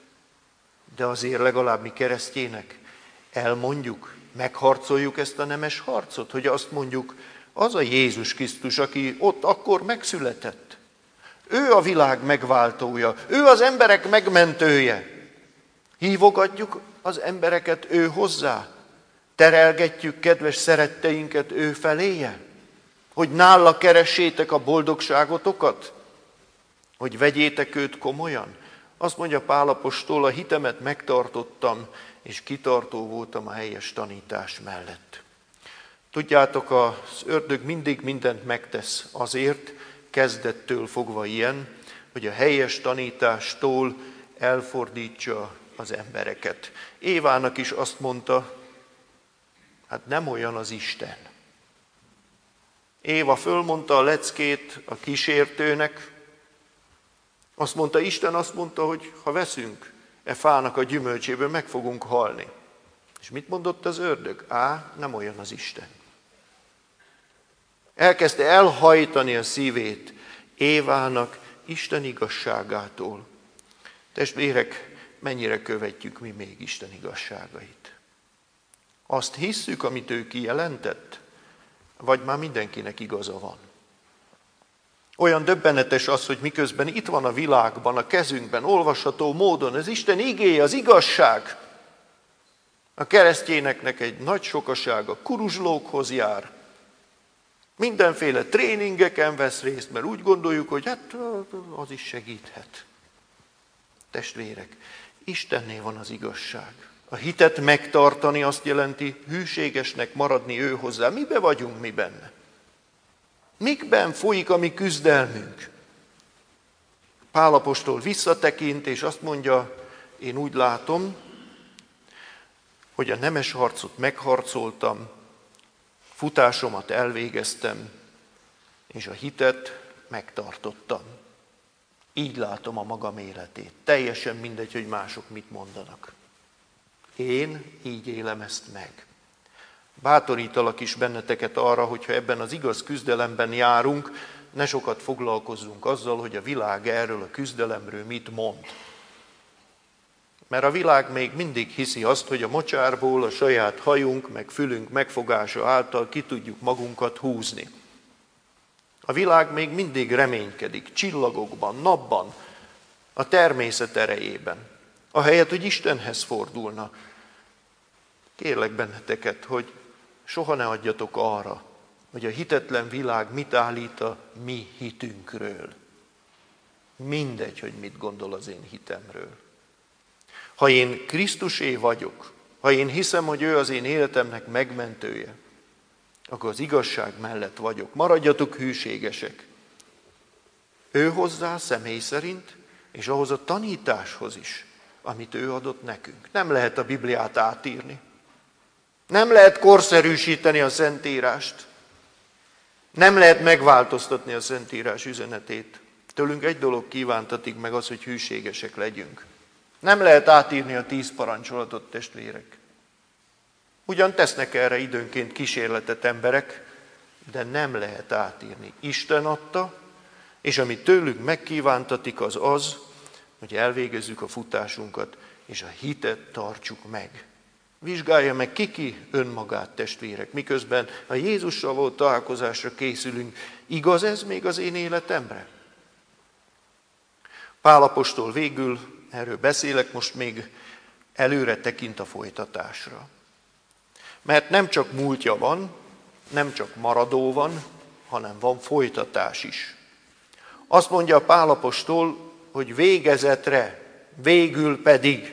[SPEAKER 1] de azért legalább mi keresztjének elmondjuk, megharcoljuk ezt a nemes harcot, hogy azt mondjuk, az a Jézus Krisztus, aki ott akkor megszületett. Ő a világ megváltója, ő az emberek megmentője. Hívogatjuk az embereket ő hozzá, terelgetjük kedves szeretteinket ő feléje, hogy nála keressétek a boldogságotokat, hogy vegyétek őt komolyan. Azt mondja Pál apostol, a hitemet megtartottam, és kitartó voltam a helyes tanítás mellett. Tudjátok, az ördög mindig mindent megtesz azért, kezdettől fogva ilyen, hogy a helyes tanítástól elfordítsa az embereket. Évának is azt mondta, hát nem olyan az Isten. Éva fölmondta a leckét a kísértőnek, azt mondta, Isten azt mondta, hogy ha veszünk e fának a gyümölcséből, meg fogunk halni. És mit mondott az ördög? Á, nem olyan az Isten. Elkezdte elhajtani a szívét Évának Isten igazságától. Testvérek, mennyire követjük mi még Isten igazságait? Azt hisszük, amit ő kijelentett, vagy már mindenkinek igaza van? Olyan döbbenetes az, hogy miközben itt van a világban, a kezünkben, olvasható módon, az Isten igéje, az igazság, a keresztényeknek egy nagy sokasága kuruzslókhoz jár, mindenféle tréningeken vesz részt, mert úgy gondoljuk, hogy hát az is segíthet. Testvérek, Istennél van az igazság. A hitet megtartani azt jelenti, hűségesnek maradni ő hozzá. Mibe vagyunk mi benne? Mikben folyik a mi küzdelmünk? Pál apostol visszatekint, és azt mondja, én úgy látom, hogy a nemes harcot megharcoltam, futásomat elvégeztem, és a hitet megtartottam. Így látom a magam életét. Teljesen mindegy, hogy mások mit mondanak. Én így élem ezt meg. Bátorítalak is benneteket arra, hogyha ebben az igaz küzdelemben járunk, ne sokat foglalkozzunk azzal, hogy a világ erről a küzdelemről mit mond. Mert a világ még mindig hiszi azt, hogy a mocsárból a saját hajunk, meg fülünk megfogása által ki tudjuk magunkat húzni. A világ még mindig reménykedik, csillagokban, napban, a természet erejében. Ahelyett, hogy Istenhez fordulna. Kérlek benneteket, hogy soha ne adjatok arra, hogy a hitetlen világ mit állít a mi hitünkről. Mindegy, hogy mit gondol az én hitemről. Ha én Krisztusé vagyok, ha én hiszem, hogy ő az én életemnek megmentője, akkor az igazság mellett vagyok. Maradjatok hűségesek. Ő hozzá személy szerint, és ahhoz a tanításhoz is, amit ő adott nekünk. Nem lehet a Bibliát átírni. Nem lehet korszerűsíteni a Szentírást. Nem lehet megváltoztatni a Szentírás üzenetét. Tőlünk egy dolog kívántatik meg az, hogy hűségesek legyünk. Nem lehet átírni a tíz parancsolatot, testvérek. Ugyan tesznek erre időnként kísérletet emberek, de nem lehet átírni. Isten adta, és ami tőlünk megkívántatik, az az, hogy elvégezzük a futásunkat, és a hitet tartsuk meg. Vizsgálja meg ki-ki önmagát, testvérek, miközben a Jézussal való találkozásra készülünk. Igaz ez még az én életemre? Pál apostol végül, erről beszélek, most még előre tekint a folytatásra. Mert nem csak múltja van, nem csak maradó van, hanem van folytatás is. Azt mondja Pál apostol, hogy végezetre, végül pedig.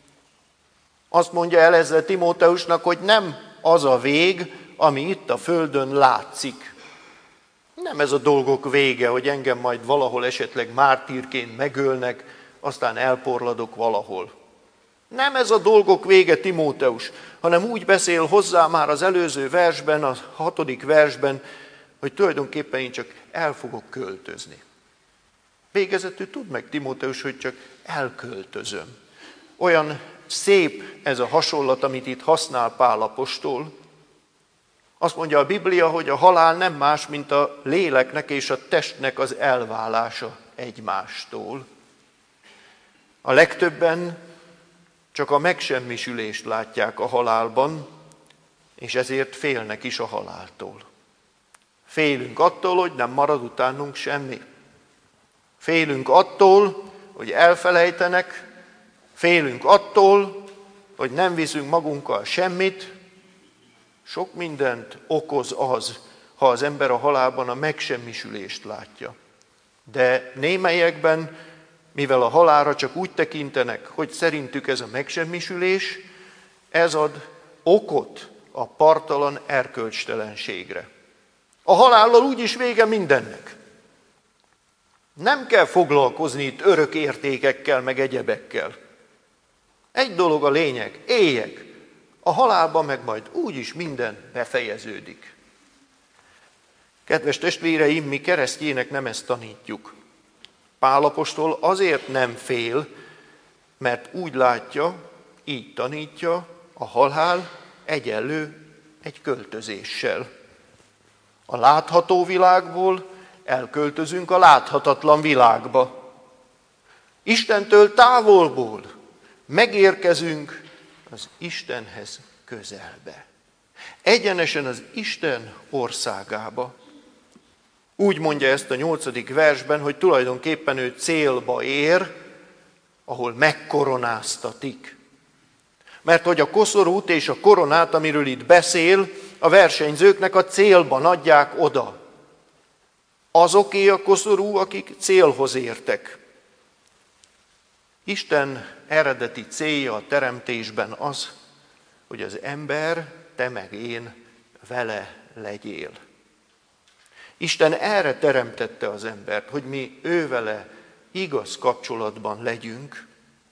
[SPEAKER 1] Azt mondja el ezzel Timóteusnak, hogy nem az a vég, ami itt a földön látszik. Nem ez a dolgok vége, hogy engem majd valahol esetleg mártírként megölnek, aztán elporladok valahol. Nem ez a dolgok vége, Timóteus, hanem úgy beszél hozzá már az előző versben, a hatodik versben, hogy tulajdonképpen én csak el fogok költözni. Végezetül tudd meg, Timóteus, hogy csak elköltözöm. Olyan szép ez a hasonlat, amit itt használ Pál apostol. Azt mondja a Biblia, hogy a halál nem más, mint a léleknek és a testnek az elválása egymástól. A legtöbben csak a megsemmisülést látják a halálban, és ezért félnek is a haláltól. Félünk attól, hogy nem marad utánunk semmi. Félünk attól, hogy elfelejtenek, félünk attól, hogy nem viszünk magunkkal semmit. Sok mindent okoz az, ha az ember a halálban a megsemmisülést látja. De némelyekben, mivel a halálra csak úgy tekintenek, hogy szerintük ez a megsemmisülés, ez ad okot a parttalan erkölcstelenségre. A halállal úgyis vége mindennek. Nem kell foglalkozni itt örök értékekkel, meg egyebekkel. Egy dolog a lényeg, éljek. A halálban meg majd úgyis minden befejeződik. Kedves testvéreim, mi keresztjének nem ezt tanítjuk. Pál apostol azért nem fél, mert úgy látja, így tanítja, a halál egyenlő egy költözéssel. A látható világból elköltözünk a láthatatlan világba. Istentől távolból megérkezünk az Istenhez közelbe. Egyenesen az Isten országába. Úgy mondja ezt a nyolcadik versben, hogy tulajdonképpen ő célba ér, ahol megkoronáztatik. Mert hogy a koszorút és a koronát, amiről itt beszél, a versenyzőknek a célban adják oda. Azoké a koszorú, akik célhoz értek. Isten eredeti célja a teremtésben az, hogy az ember, te meg én vele legyél. Isten erre teremtette az embert, hogy mi ővele igaz kapcsolatban legyünk.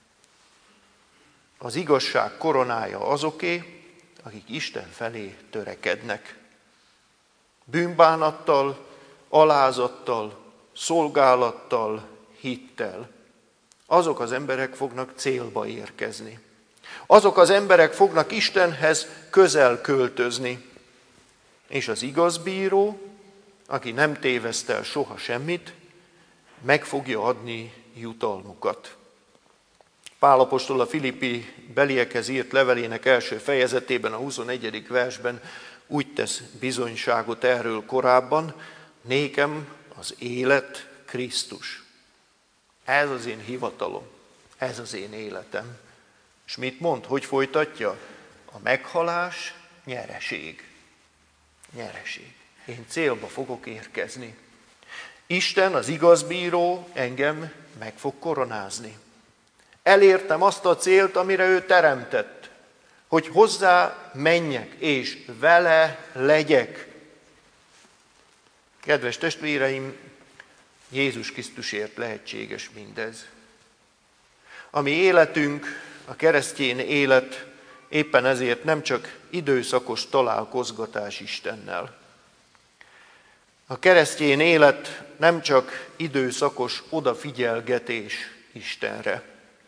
[SPEAKER 1] Az igazság koronája azoké, akik Isten felé törekednek. Bűnbánattal, alázattal, szolgálattal, hittel. Azok az emberek fognak célba érkezni. Azok az emberek fognak Istenhez közel költözni. És az igaz bíró, aki nem téveszt el soha semmit, meg fogja adni jutalmukat. Pál apostol a Filippi beliekhez írt levelének első fejezetében, a huszonegyedik versben úgy tesz bizonyságot erről korábban: nékem az élet Krisztus. Ez az én hivatalom, ez az én életem. És mit mond, hogy folytatja? A meghalás nyereség. Nyereség. Én célba fogok érkezni. Isten, az igaz bíró, engem meg fog koronázni. Elértem azt a célt, amire ő teremtett, hogy hozzá menjek és vele legyek. Kedves testvéreim, Jézus Krisztusért lehetséges mindez. A mi életünk, a keresztény élet éppen ezért nem csak időszakos találkozgatás Istennel. A keresztény élet nem csak időszakos odafigyelgetés Istenre,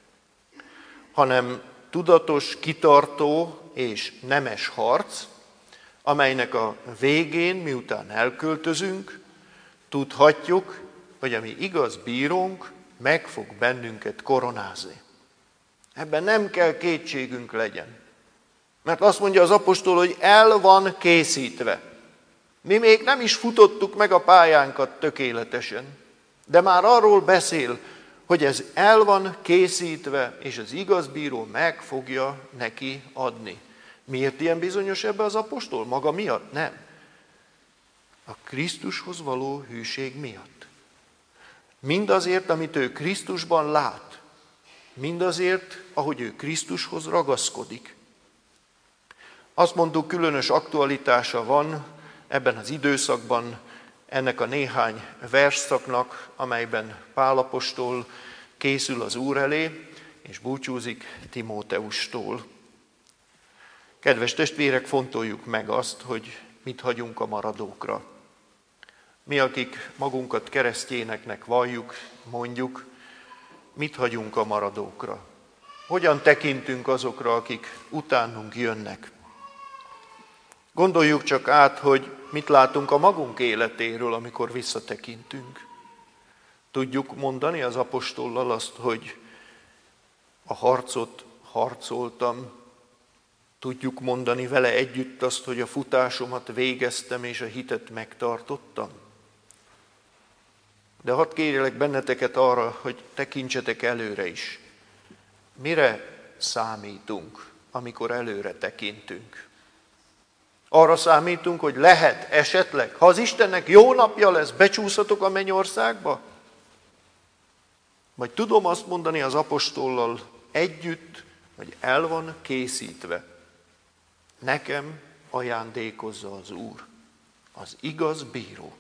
[SPEAKER 1] hanem tudatos, kitartó és nemes harc, amelynek a végén, miután elköltözünk, tudhatjuk, hogy a mi igaz bírónk meg fog bennünket koronázni. Ebben nem kell kétségünk legyen. Mert azt mondja az apostol, hogy el van készítve. Mi még nem is futottuk meg a pályánkat tökéletesen, de már arról beszél, hogy ez el van készítve, és az igaz bíró meg fogja neki adni. Miért ilyen bizonyos ebbe az apostol? Maga miatt? Nem. A Krisztushoz való hűség miatt. Mindazért, amit ő Krisztusban lát, mindazért, ahogy ő Krisztushoz ragaszkodik. Azt mondtuk, különös aktualitása van ebben az időszakban ennek a néhány versszaknak, amelyben Pál apostol készül az Úr elé, és búcsúzik Timóteustól. Kedves testvérek, fontoljuk meg azt, hogy mit hagyunk a maradókra. Mi, akik magunkat keresztényeknek valljuk, mondjuk, mit hagyunk a maradókra? Hogyan tekintünk azokra, akik utánunk jönnek? Gondoljuk csak át, hogy mit látunk a magunk életéről, amikor visszatekintünk. Tudjuk mondani az apostollal azt, hogy a harcot harcoltam. Tudjuk mondani vele együtt azt, hogy a futásomat végeztem és a hitet megtartottam. De hadd kérjelek benneteket arra, hogy tekintsetek előre is. Mire számítunk, amikor előre tekintünk? Arra számítunk, hogy lehet esetleg, ha az Istennek jó napja lesz, becsúszatok a mennyországba? Vagy tudom azt mondani az apostollal együtt, hogy el van készítve. Nekem ajándékozza az Úr, az igaz bíró.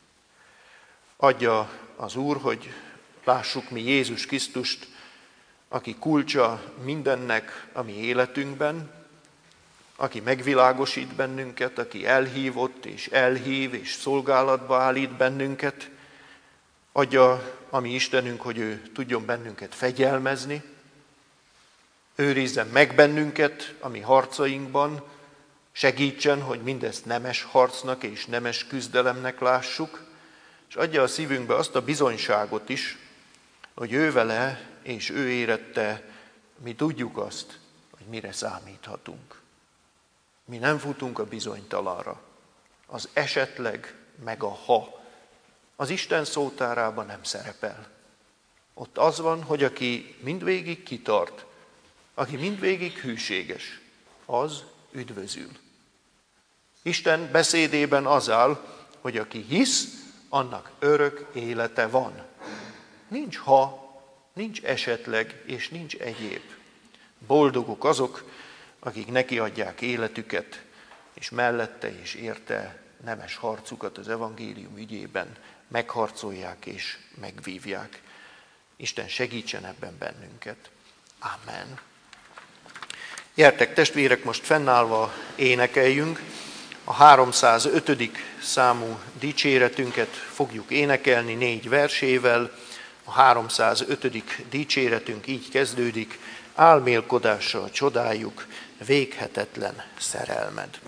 [SPEAKER 1] Adja az Úr, hogy lássuk mi Jézus Krisztust, aki kulcsa mindennek a mi életünkben, aki megvilágosít bennünket, aki elhívott és elhív és szolgálatba állít bennünket. Adja a mi Istenünk, hogy ő tudjon bennünket fegyelmezni, őrizzen meg bennünket a mi harcainkban, segítsen, hogy mindezt nemes harcnak és nemes küzdelemnek lássuk, és adja a szívünkbe azt a bizonyságot is, hogy ő vele és ő érette, mi tudjuk azt, hogy mire számíthatunk. Mi nem futunk a bizonytalanra. Az esetleg meg a ha az Isten szótárában nem szerepel. Ott az van, hogy aki mindvégig kitart, aki mindvégig hűséges, az üdvözül. Isten beszédében az áll, hogy aki hisz, annak örök élete van. Nincs ha, nincs esetleg, és nincs egyéb. Boldogok azok, akik nekiadják életüket, és mellette és érte nemes harcukat az evangélium ügyében megharcolják és megvívják. Isten segítsen ebben bennünket. Amen. Gyertek testvérek, most fennállva énekeljünk. A háromszázötödik számú dicséretünket fogjuk énekelni négy versével. A háromszázötödik dicséretünk így kezdődik: álmélkodással csodáljuk véghetetlen szerelmed.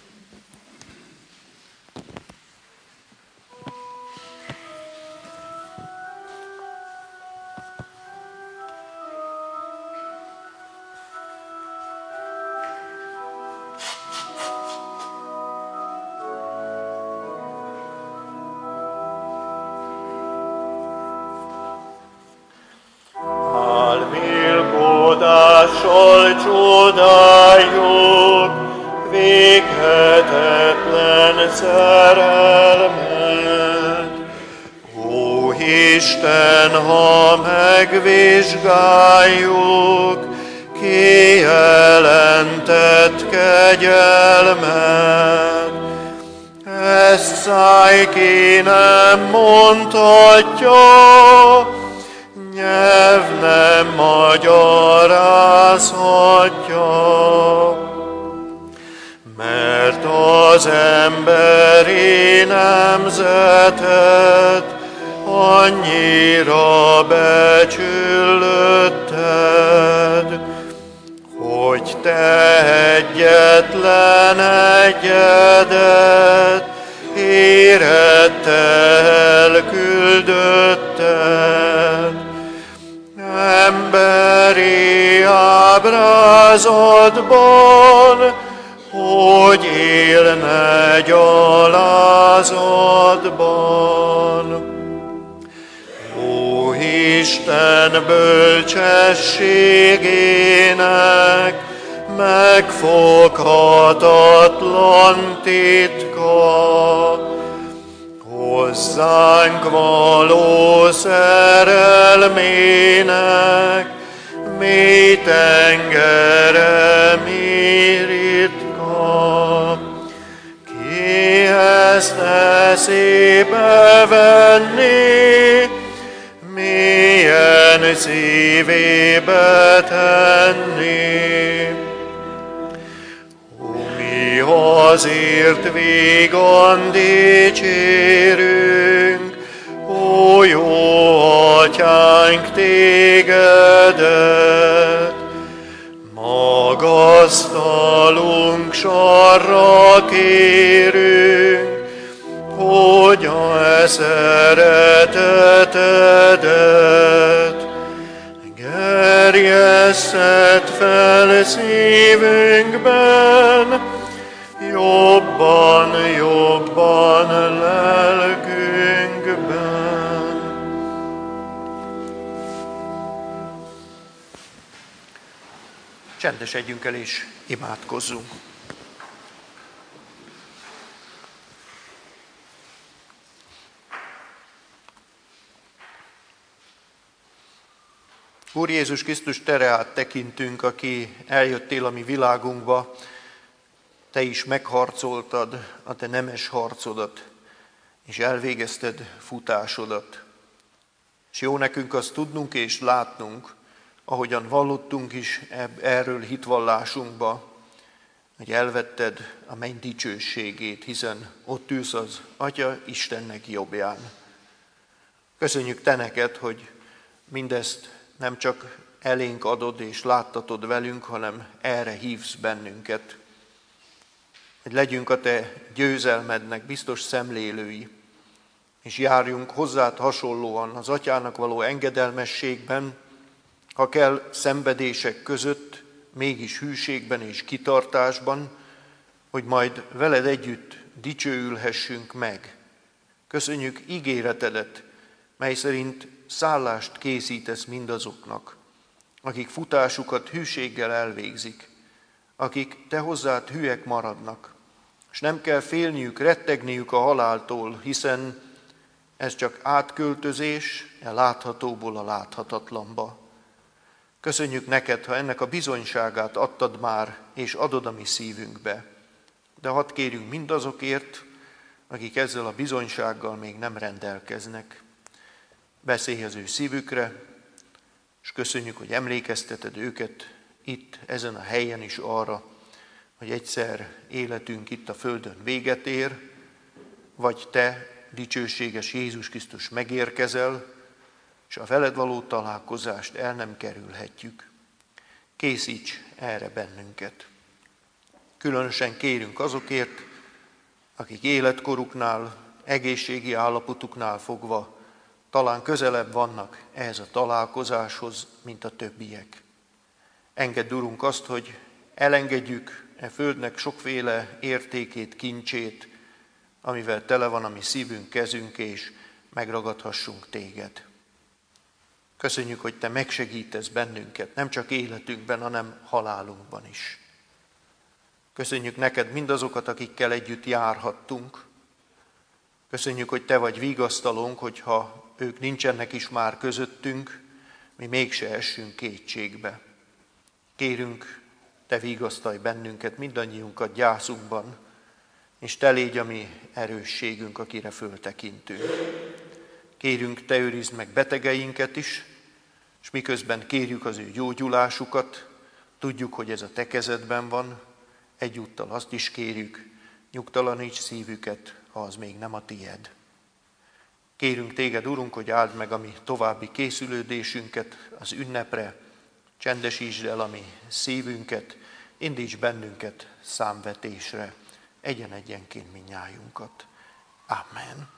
[SPEAKER 2] Álmélkodással csodáljuk véghetetlen szerelmed. Ó Isten, ha megvizsgáljuk kijelentett kegyelmed, ezt száj ki nem mondhatja, nyelv nem magyarázhatja. Mert az emberi nemzetet annyira becsülötted, hogy te egyetlen egyedet érette elküldötted. Emberi ábrázatban, hogy élne gyalázatban. Ó Isten bölcsességének megfoghatatlan titka, hozzánk való szerelmének mély tengere mi ritka. Ki ezt eszébe venni, mélyen szívébe tenni. Mi azért vígan dicsérünk, ó jó atyánk tégedet, magasztalunk, sarra kérünk, hogy a szeretetedet gerjesszed fel szívünkben, jobban, jobban lelkünkben.
[SPEAKER 1] Csendesedjünk el és imádkozzunk. Úr Jézus Krisztus, te reád tekintünk, aki eljöttél a mi világunkba, te is megharcoltad a te nemes harcodat, és elvégezted futásodat. És jó nekünk azt tudnunk és látnunk, ahogyan vallottunk is erről hitvallásunkba, hogy elvetted a menny dicsőségét, hiszen ott ülsz az Atya Istennek jobbján. Köszönjük te neked, hogy mindezt nem csak elénk adod és láttatod velünk, hanem erre hívsz bennünket. Hogy legyünk a te győzelmednek biztos szemlélői, és járjunk hozzád hasonlóan az Atyának való engedelmességben, ha kell szenvedések között, mégis hűségben és kitartásban, hogy majd veled együtt dicsőülhessünk meg. Köszönjük ígéretedet, mely szerint szállást készítesz mindazoknak, akik futásukat hűséggel elvégzik, akik te hozzád hűek maradnak, és nem kell félniük, rettegniük a haláltól, hiszen ez csak átköltözés a láthatóból a láthatatlanba. Köszönjük neked, ha ennek a bizonyságát adtad már, és adod a mi szívünkbe. De hadd kérjünk mindazokért, akik ezzel a bizonysággal még nem rendelkeznek. Beszélj az ő szívükre, és köszönjük, hogy emlékezteted őket itt, ezen a helyen is arra, hogy egyszer életünk itt a földön véget ér, vagy te, dicsőséges Jézus Krisztus megérkezel, és a veled való találkozást el nem kerülhetjük. Készíts erre bennünket. Különösen kérünk azokért, akik életkoruknál, egészségi állapotuknál fogva talán közelebb vannak ehhez a találkozáshoz, mint a többiek. Engedd, Urunk, azt, hogy elengedjük e földnek sokféle értékét, kincsét, amivel tele van a mi szívünk, kezünk, és megragadhassunk téged. Köszönjük, hogy te megsegítesz bennünket, nem csak életünkben, hanem halálunkban is. Köszönjük neked mindazokat, akikkel együtt járhattunk. Köszönjük, hogy te vagy vigasztalónk, hogyha ők nincsenek is már közöttünk, mi mégse essünk kétségbe. Kérünk, te vigasztalj bennünket, mindannyiunkat gyászunkban, és Te légy a mi erősségünk, akire föltekintünk. Kérünk, Te őrizd meg betegeinket is, és miközben kérjük az ő gyógyulásukat, tudjuk, hogy ez a Te kezedben van, egyúttal azt is kérjük, nyugtalaníts szívüket, ha az még nem a Tied. Kérünk Téged, Urunk, hogy áld meg a mi további készülődésünket az ünnepre, csendesítsd el a mi szívünket, indíts bennünket számvetésre, egyen-egyenként minnyájunkat. Amen.